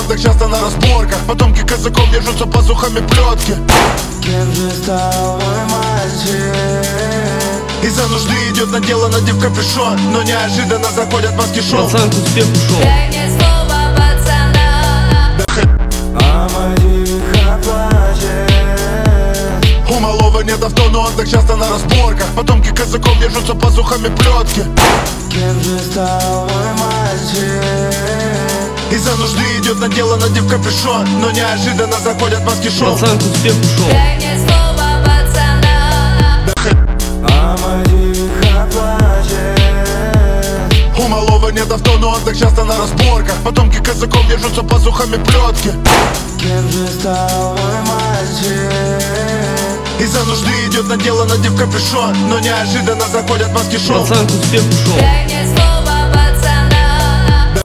он так часто на разборках. Потомки казаков держатся пазухами плетки. Кем же стал мой мальчик? Из-за нужды идет на дело, надев капюшон, но неожиданно заходят маски шоу. Пацан к успеху шел. Дай мне слово пацана. А Мадиха плачет. У малого нет авто, но он так часто на разборках. Потомки казаков держатся пазухами плетки. Кем же стал мой мальчик? Из-за нужды идет на дело, надев капюшон, но неожиданно заходят маски шоу. Пацан к успеху шел. Дай мне слово пацана. А Мадиха плачет. У малого нет авто, но он так часто на разборках. Потомки казаков держатся пазухами плетки. Кем же стал мой мальчик? Из-за нужды идет на дело, надев капюшон, но неожиданно заходят маски шоу. Пацан к успеху шел. Дай мне